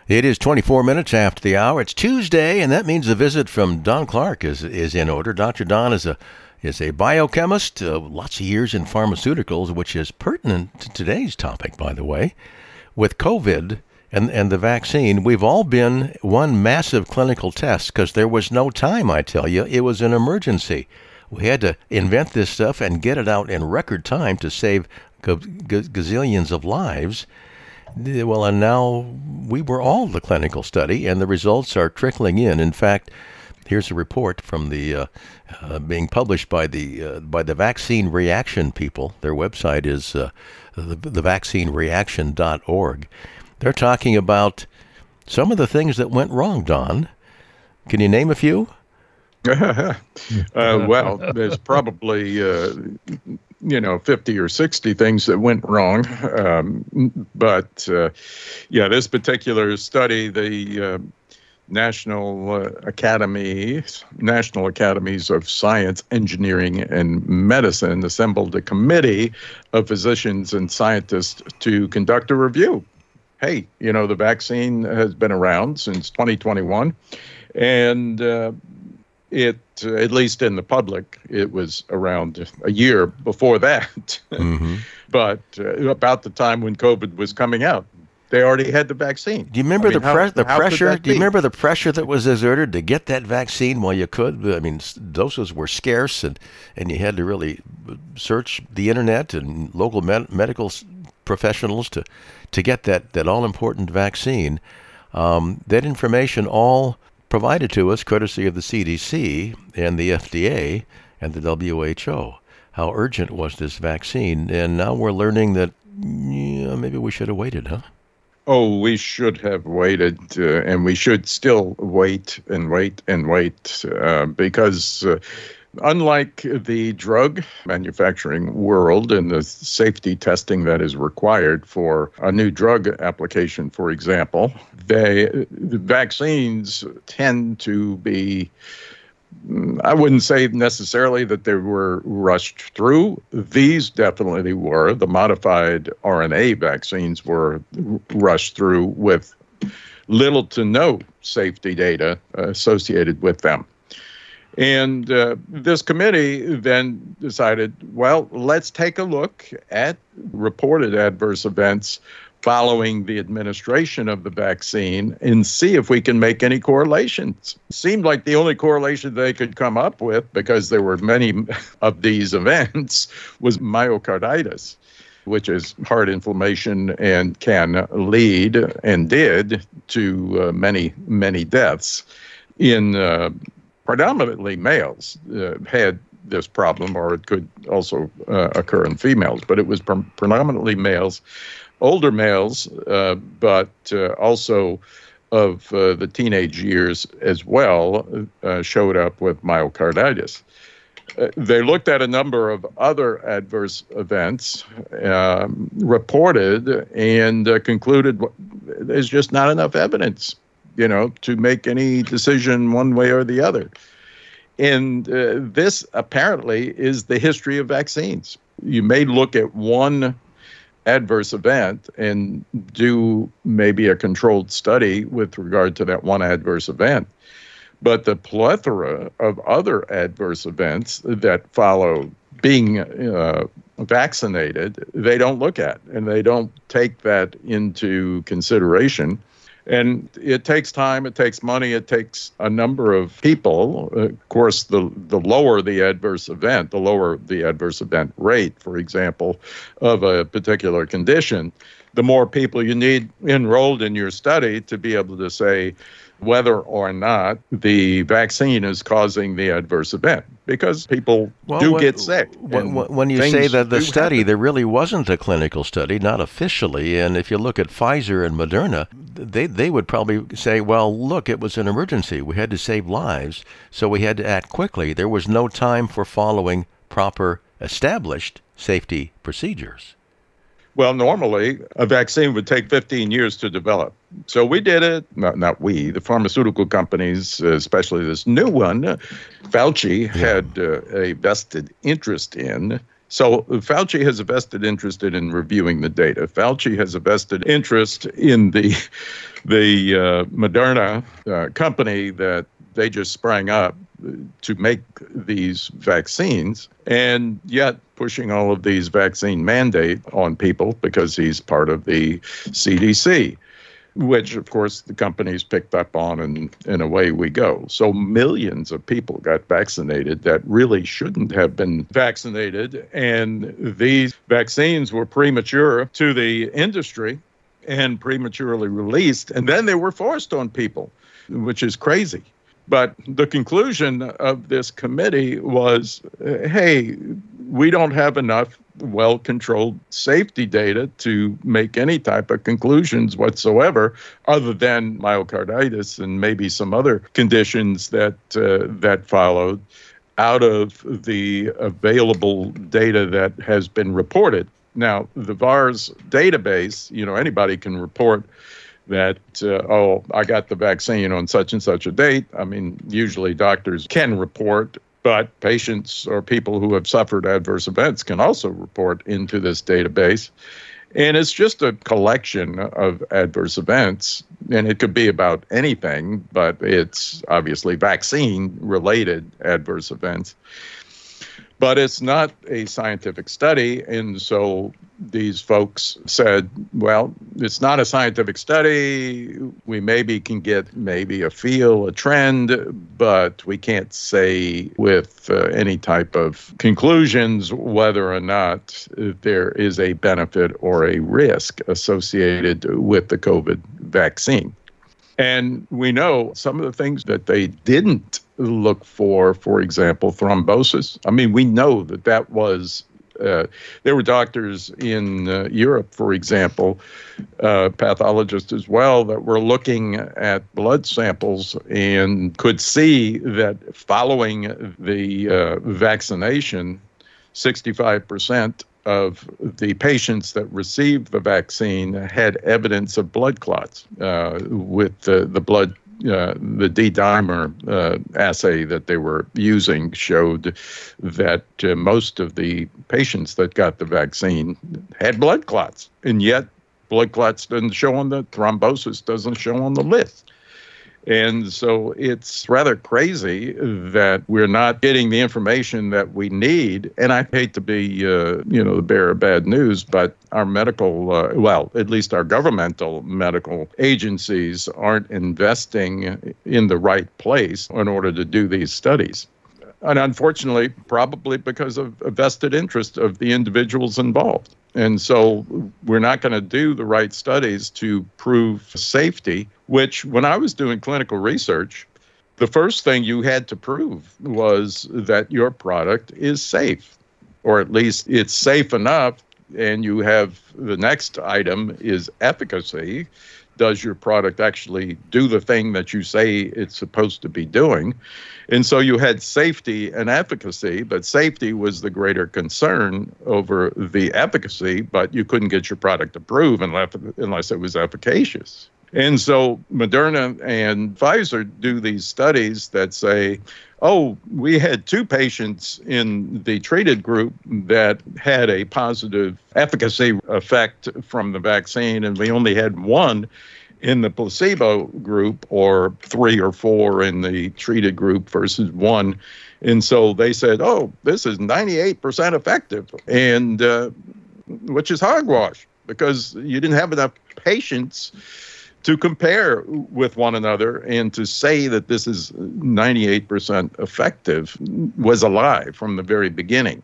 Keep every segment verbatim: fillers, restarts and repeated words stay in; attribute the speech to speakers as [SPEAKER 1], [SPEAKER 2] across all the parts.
[SPEAKER 1] It is twenty-four minutes after the hour. It's Tuesday, and that means a visit from Don Clark is is in order. Doctor Don is a is a biochemist, uh, lots of years in pharmaceuticals, which is pertinent to today's topic, by the way. With COVID and, and the vaccine, we've all been one massive clinical test because there was no time, I tell you. It was an emergency. We had to invent this stuff and get it out in record time to save g- g- gazillions of lives. Well, and now we were all the clinical study, and the results are trickling in. In fact, here's a report from the uh, uh, being published by the uh, by the Vaccine Reaction people. Their website is uh, the, the vaccine reaction dot org. They're talking about some of the things that went wrong, Don. Can you name a few?
[SPEAKER 2] uh, well, there's probably, uh, you know, fifty or sixty things that went wrong. Um, but, uh, yeah, this particular study, the uh, National uh, Academy, National Academies of Science, Engineering, and Medicine assembled a committee of physicians and scientists to conduct a review. Hey, you know, the vaccine has been around since twenty twenty-one, and uh, It, uh, at least in the public, it was around a year before that. Mm-hmm. But uh, about the time when COVID was coming out, they already had the vaccine.
[SPEAKER 1] Do you remember I mean, the, pre-
[SPEAKER 2] how,
[SPEAKER 1] the
[SPEAKER 2] how
[SPEAKER 1] pressure? Do you remember the pressure that was exerted to get that vaccine while you could? I mean, doses were scarce, and, and you had to really search the internet and local med- medical professionals to, to get that, that all-important vaccine. Um, that information all provided to us courtesy of the C D C and the F D A and the W H O. How urgent was this vaccine? And now we're learning that yeah, maybe we should have waited, huh?
[SPEAKER 2] Oh, we should have waited, uh, and we should still wait and wait and wait uh, because uh, unlike the drug manufacturing world and the safety testing that is required for a new drug application, for example, they, the vaccines tend to be, I wouldn't say necessarily that they were rushed through. These definitely were. The modified R N A vaccines were rushed through with little to no safety data associated with them. And uh, this committee then decided, well, let's take a look at reported adverse events following the administration of the vaccine and see if we can make any correlations. Seemed like the only correlation they could come up with, because there were many of these events, was myocarditis, which is heart inflammation and can lead and did to uh, many, many deaths in uh, predominantly males uh, had this problem, or it could also uh, occur in females, but it was pre- predominantly males, older males, uh, but uh, also of uh, the teenage years as well, uh, showed up with myocarditis. Uh, they looked at a number of other adverse events um, reported and uh, concluded there's just not enough evidence, you know, to make any decision one way or the other. And uh, this apparently is the history of vaccines. You may look at one adverse event and do maybe a controlled study with regard to that one adverse event. But the plethora of other adverse events that follow being uh, vaccinated, they don't look at, and they don't take that into consideration. And it takes time, it takes money, it takes a number of people. Uh, of course, the, the lower the adverse event, the lower the adverse event rate, for example, of a particular condition, the more people you need enrolled in your study to be able to say whether or not the vaccine is causing the adverse event, because people
[SPEAKER 1] well,
[SPEAKER 2] do
[SPEAKER 1] when,
[SPEAKER 2] get sick.
[SPEAKER 1] When, when you say that the study, happen. There really wasn't a clinical study, not officially, and if you look at Pfizer and Moderna, they, they would probably say, well, look, it was an emergency. We had to save lives, so we had to act quickly. There was no time for following proper established safety procedures.
[SPEAKER 2] Well, normally, a vaccine would take fifteen years to develop. So we did it, not, not we, the pharmaceutical companies, especially this new one, Fauci yeah. had uh, a vested interest in, So Fauci has a vested interest in reviewing the data. Fauci has a vested interest in the the uh, Moderna uh, company that they just sprang up to make these vaccines, and yet pushing all of these vaccine mandate on people because he's part of the C D C, which, of course, the companies picked up on, and, and away we go. So millions of people got vaccinated that really shouldn't have been vaccinated, and these vaccines were premature to the industry and prematurely released, and then they were forced on people, which is crazy. But the conclusion of this committee was, uh, hey, we don't have enough well-controlled safety data to make any type of conclusions whatsoever, other than myocarditis and maybe some other conditions that uh, that followed out of the available data that has been reported. Now, the VAERS database, you know, anybody can report that, uh, oh, I got the vaccine on such and such a date. I mean, usually doctors can report, but patients or people who have suffered adverse events can also report into this database. And it's just a collection of adverse events, and it could be about anything, but it's obviously vaccine-related adverse events. But it's not a scientific study, and so these folks said, well, it's not a scientific study. We maybe can get maybe a feel, a trend, but we can't say with uh, any type of conclusions whether or not there is a benefit or a risk associated with the COVID vaccine. And we know some of the things that they didn't look for, for example, thrombosis. I mean, we know that that was, uh, there were doctors in uh, Europe, for example, uh, pathologists as well, that were looking at blood samples and could see that following the uh, vaccination, sixty-five percent of the patients that received the vaccine had evidence of blood clots uh, with the, the blood, uh, the D-dimer uh, assay that they were using showed that uh, most of the patients that got the vaccine had blood clots. And yet blood clots doesn't show on the, thrombosis doesn't show on the list. And so it's rather crazy that we're not getting the information that we need. And I hate to be, uh, you know, the bearer of bad news, but our medical, uh, well, at least our governmental medical agencies aren't investing in the right place in order to do these studies. And unfortunately, probably because of a vested interest of the individuals involved. And so we're not going to do the right studies to prove safety, which when I was doing clinical research, the first thing you had to prove was that your product is safe, or at least it's safe enough. And you have the next item is efficacy. Does your product actually do the thing that you say it's supposed to be doing? And so you had safety and efficacy, but safety was the greater concern over the efficacy, but you couldn't get your product approved unless, unless it was efficacious. And so Moderna and Pfizer do these studies that say, oh, we had two patients in the treated group that had a positive efficacy effect from the vaccine, and we only had one in the placebo group, or three or four in the treated group versus one. And so they said, oh, this is ninety-eight percent effective, and uh, which is hogwash, because you didn't have enough patients to compare with one another, and to say that this is ninety-eight percent effective was a lie from the very beginning.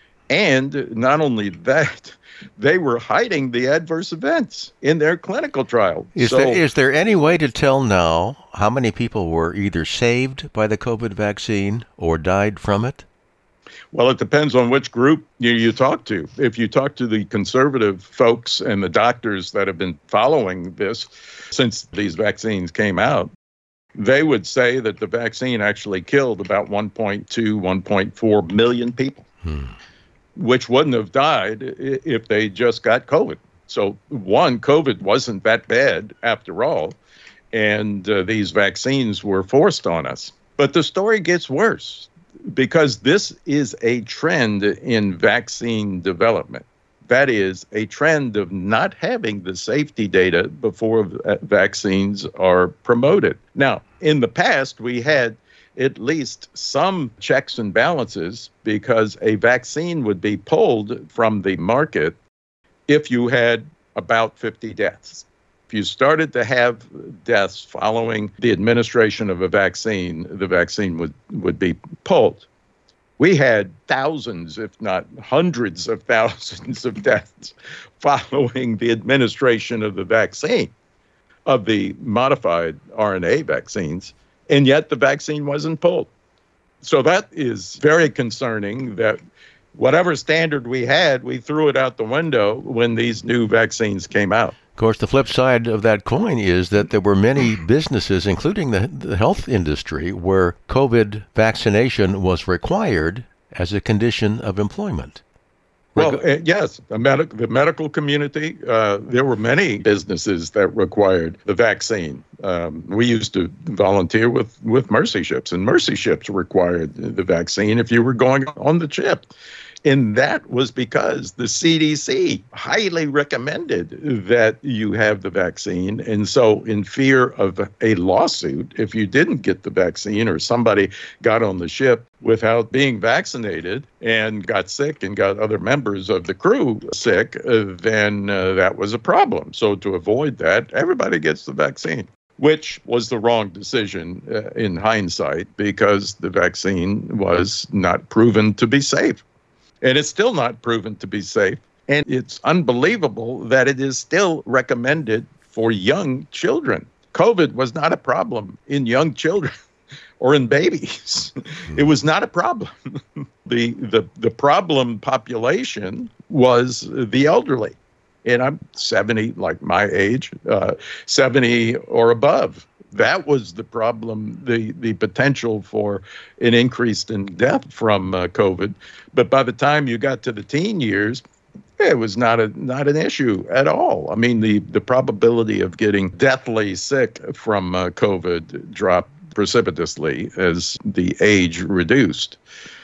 [SPEAKER 2] And not only that, they were hiding the adverse events in their clinical trial.
[SPEAKER 1] Is,
[SPEAKER 2] so,
[SPEAKER 1] there, is there any way to tell now how many people were either saved by the COVID vaccine or died from it?
[SPEAKER 2] Well, it depends on which group you, you talk to. If you talk to the conservative folks and the doctors that have been following this since these vaccines came out, they would say that the vaccine actually killed about one point two, one point four million people, hmm. which wouldn't have died if they just got COVID. So, one, COVID wasn't that bad after all, and uh, these vaccines were forced on us. But the story gets worse. because this is a trend in vaccine development. That is a trend of not having the safety data before vaccines are promoted. Now, in the past, we had at least some checks and balances because a vaccine would be pulled from the market if you had about fifty deaths. If you started to have deaths following the administration of a vaccine, the vaccine would, would be pulled. We had thousands, if not hundreds of thousands of deaths following the administration of the vaccine, of the modified R N A vaccines, and yet the vaccine wasn't pulled. So that is very concerning that whatever standard we had, we threw it out the window when these new vaccines came out.
[SPEAKER 1] Of course, the flip side of that coin is that there were many businesses, including the, the health industry, where COVID vaccination was required as a condition of employment.
[SPEAKER 2] Well, uh, yes, the, medic- the medical community, uh, there were many businesses that required the vaccine. Um, we used to volunteer with, with Mercy Ships, and Mercy Ships required the vaccine if you were going on the ship. And that was because the C D C highly recommended that you have the vaccine. And so in fear of a lawsuit, if you didn't get the vaccine or somebody got on the ship without being vaccinated and got sick and got other members of the crew sick, uh, then uh, that was a problem. So to avoid that, everybody gets the vaccine, which was the wrong decision uh, in hindsight because the vaccine was not proven to be safe. And it's still not proven to be safe. And it's unbelievable that it is still recommended for young children. COVID was not a problem in young children or in babies. It was not a problem. the, the, the problem population was the elderly. And I'm seventy, like my age, uh, seventy or above. That was the problem, the, the potential for an increase in death from uh, COVID. But by the time you got to the teen years, it was not a not an issue at all. I mean, the, the probability of getting deathly sick from uh, COVID dropped precipitously as the age reduced.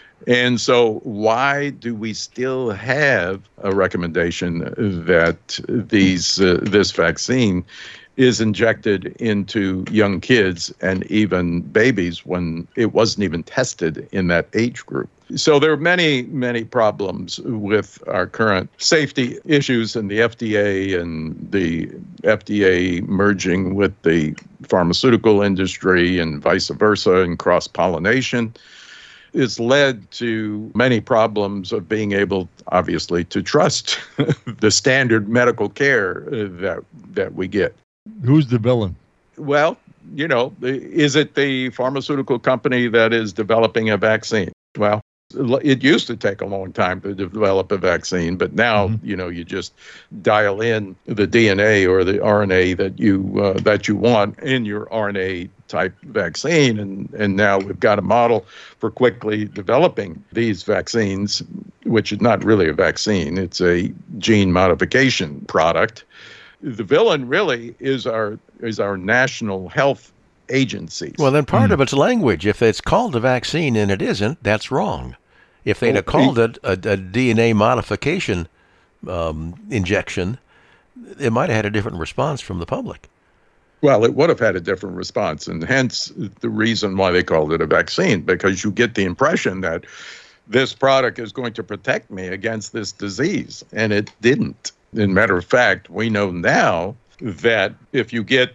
[SPEAKER 2] And so why do we still have a recommendation that these uh, this vaccine is injected into young kids and even babies when it wasn't even tested in that age group? So there are many, many problems with our current safety issues in the F D A and the F D A merging with the pharmaceutical industry and vice versa and cross-pollination. It's led to many problems of being able, obviously, to trust the standard medical care that that we get.
[SPEAKER 3] Who's the villain?
[SPEAKER 2] Well, you know, is it the pharmaceutical company that is developing a vaccine? Well, it used to take a long time to develop a vaccine, but now, mm-hmm. you know, you just dial in the D N A or the R N A that you uh, that you want in your R N A type vaccine, and and now we've got a model for quickly developing these vaccines, which is not really a vaccine; it's a gene modification product. The villain really is our is our national health agencies.
[SPEAKER 1] Well, then part mm. of it's language. If it's called a vaccine and it isn't, that's wrong. If they'd have called it a, a D N A modification um, injection, it might have had a different response from the public.
[SPEAKER 2] Well, it would have had a different response, and hence the reason why they called it a vaccine, because you get the impression that this product is going to protect me against this disease, and it didn't. As a matter of fact, we know now that if you get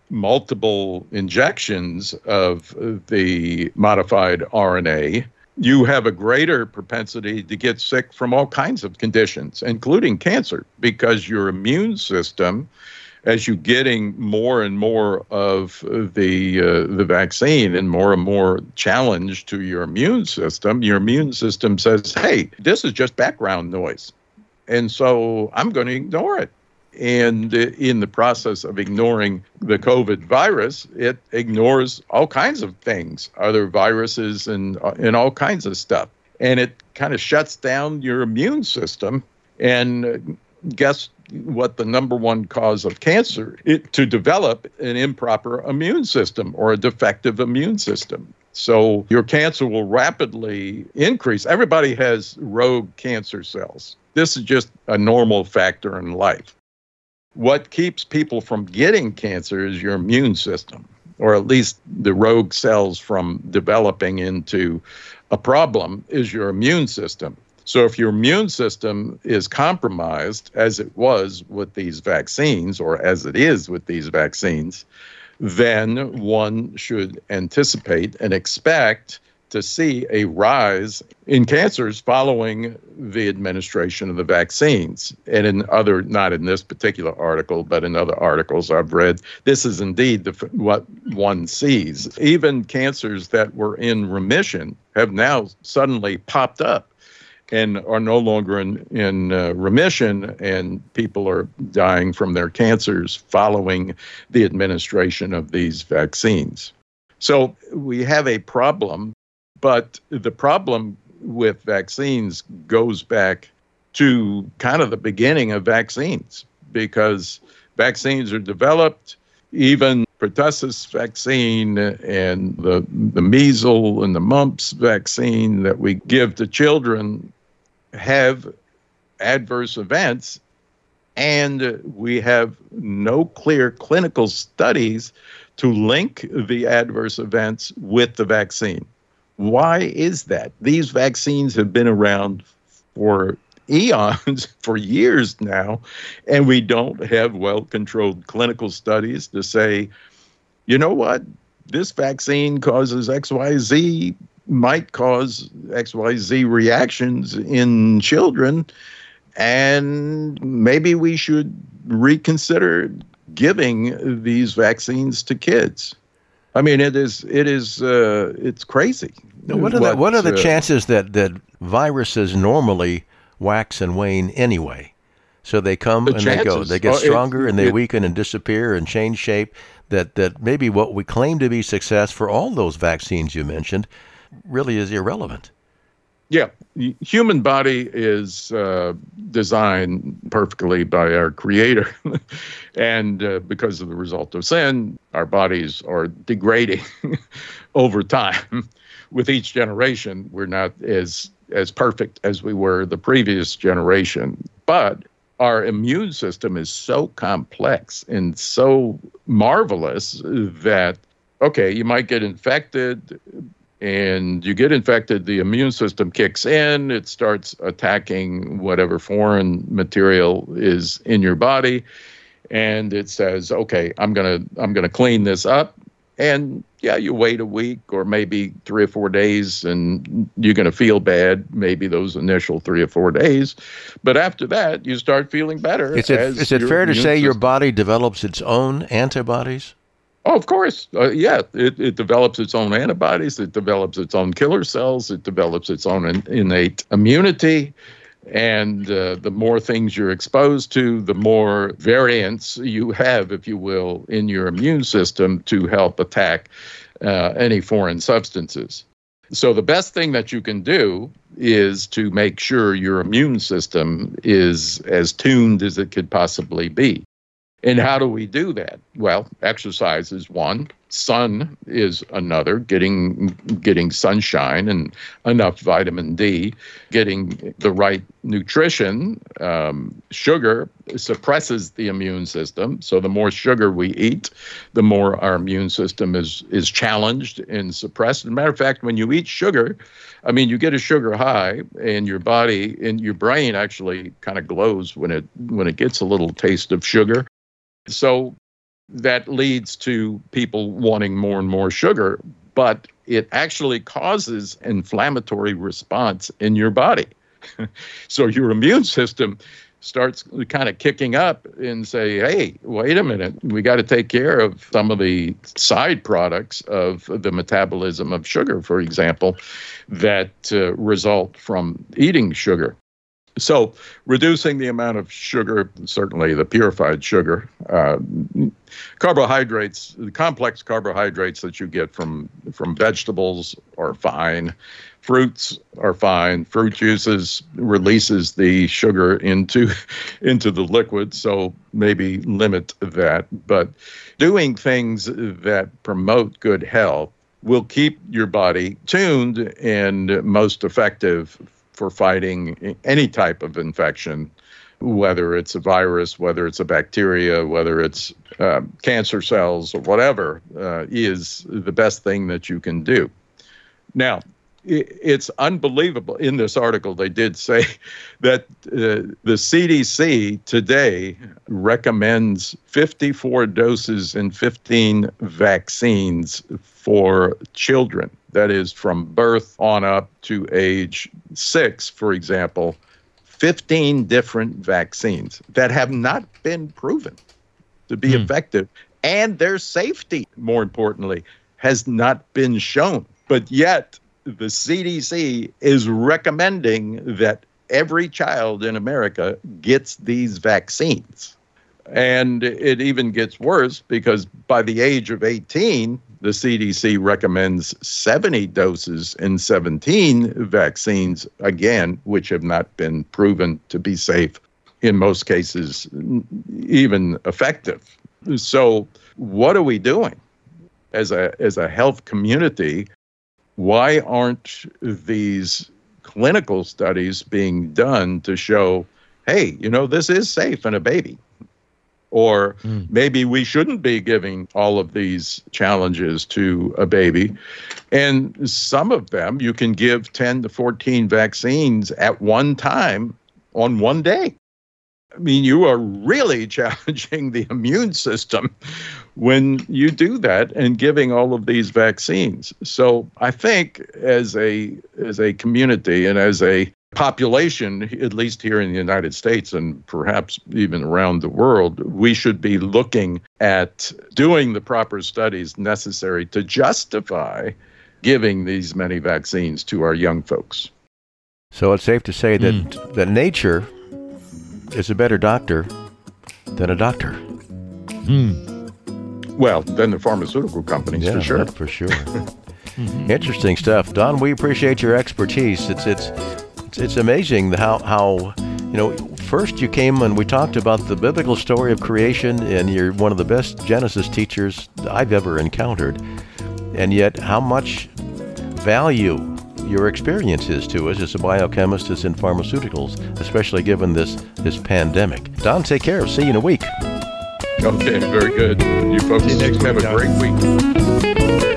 [SPEAKER 2] multiple injections of the modified R N A, you have a greater propensity to get sick from all kinds of conditions, including cancer, because your immune system, as you're getting more and more of the uh, the vaccine and more and more challenge to your immune system, your immune system says, hey, this is just background noise. And so I'm going to ignore it. And in the process of ignoring the COVID virus, it ignores all kinds of things, other viruses and, and all kinds of stuff. And it kind of shuts down your immune system. And guess what the number one cause of cancer? It, to develop an improper immune system or a defective immune system. So your cancer will rapidly increase. Everybody has rogue cancer cells. This is just a normal factor in life. What keeps people from getting cancer is your immune system, or at least the rogue cells from developing into a problem is your immune system. So if your immune system is compromised, as it was with these vaccines, or as it is with these vaccines, then one should anticipate and expect to see a rise in cancers following the administration of the vaccines. And in other, not in this particular article, but in other articles I've read, this is indeed the, what one sees. Even cancers that were in remission have now suddenly popped up and are no longer in, in uh, remission, and people are dying from their cancers following the administration of these vaccines. So we have a problem, but the problem with vaccines goes back to kind of the beginning of vaccines, because vaccines are developed, even pertussis vaccine and the, the measles and the mumps vaccine that we give to children have adverse events, and we have no clear clinical studies to link the adverse events with the vaccine. Why is that? These vaccines have been around for eons, for years now, and we don't have well-controlled clinical studies to say, you know what, this vaccine causes X Y Z, might cause X Y Z reactions in children, and maybe we should reconsider giving these vaccines to kids. I mean, it is, it is, uh, it's crazy.
[SPEAKER 1] Now, what are the, what are the uh, chances that, that viruses normally wax and wane anyway? So they come the and chances, they go. They get stronger oh, it, and they it, weaken and disappear and change shape. That, that maybe what we claim to be success for all those vaccines you mentioned really is irrelevant.
[SPEAKER 2] Yeah. The human body is uh, designed perfectly by our Creator. and uh, because of the result of sin, our bodies are degrading over time. With each generation, we're not as as perfect as we were the previous generation. But our immune system is so complex and so marvelous that, okay, you might get infected, and you get infected, the immune system kicks in, it starts attacking whatever foreign material is in your body, and it says, okay, I'm gonna I'm gonna clean this up. And yeah, you wait a week or maybe three or four days, and you're going to feel bad, maybe those initial three or four days. But after that, you start feeling better.
[SPEAKER 1] Is it, is it fair to say system. Your body develops its own antibodies?
[SPEAKER 2] Oh, of course. Uh, yeah, it, it develops its own antibodies. It develops its own killer cells. It develops its own in, innate immunity. And uh, the more things you're exposed to, the more variants you have, if you will, in your immune system to help attack uh, any foreign substances. So the best thing that you can do is to make sure your immune system is as tuned as it could possibly be. And how do we do that? Well, exercise is one. Sun is another, getting getting sunshine and enough vitamin D, getting the right nutrition. Um, sugar suppresses the immune system. So the more sugar we eat, the more our immune system is is challenged and suppressed. As a matter of fact, when you eat sugar, I mean, you get a sugar high, and your body and your brain actually kind of glows when it when it gets a little taste of sugar. So that leads to people wanting more and more sugar, but it actually causes inflammatory response in your body. So your immune system starts kind of kicking up and say, hey, wait a minute, we got to take care of some of the side products of the metabolism of sugar, for example, that uh, result from eating sugar. So reducing the amount of sugar, certainly the purified sugar, uh, carbohydrates, the complex carbohydrates that you get from, from vegetables are fine. Fruits are fine. Fruit juices releases the sugar into, into the liquid, so maybe limit that. But doing things that promote good health will keep your body tuned and most effective for fighting any type of infection, whether it's a virus, whether it's a bacteria, whether it's uh, cancer cells, or whatever, uh, is the best thing that you can do. Now, it's unbelievable. In this article, they did say that uh, the C D C today recommends fifty-four doses and fifteen vaccines for children. That is from birth on up to age six, for example, fifteen different vaccines that have not been proven to be mm. effective. And their safety, more importantly, has not been shown. But yet, the C D C is recommending that every child in America gets these vaccines. And it even gets worse because by the age of eighteen, the C D C recommends seventy doses and seventeen vaccines, again, which have not been proven to be safe, in most cases, even effective. So what are we doing as a as a health community? Why aren't these clinical studies being done to show, hey, you know, this is safe in a baby? Or mm. maybe we shouldn't be giving all of these challenges to a baby. And some of them, you can give ten to fourteen vaccines at one time on one day. I mean, you are really challenging the immune system when you do that and giving all of these vaccines. So I think as a as a community and as a population, at least here in the United States and perhaps even around the world, we should be looking at doing the proper studies necessary to justify giving these many vaccines to our young folks.
[SPEAKER 1] So it's safe to say that, mm. that nature is a better doctor than a doctor.
[SPEAKER 2] Mm. Well, than the pharmaceutical companies,
[SPEAKER 1] yeah,
[SPEAKER 2] for sure.
[SPEAKER 1] For sure. mm-hmm. Interesting stuff. Don, we appreciate your expertise. It's it's it's, it's amazing how, how, you know, first you came and we talked about the biblical story of creation, and you're one of the best Genesis teachers I've ever encountered. And yet how much value your experience is to us as a biochemist is in pharmaceuticals, especially given this this pandemic. Don, take care. See you in a week.
[SPEAKER 2] Okay, very good. You folks
[SPEAKER 3] See you next
[SPEAKER 2] have
[SPEAKER 3] week,
[SPEAKER 2] a
[SPEAKER 3] Don.
[SPEAKER 2] great week.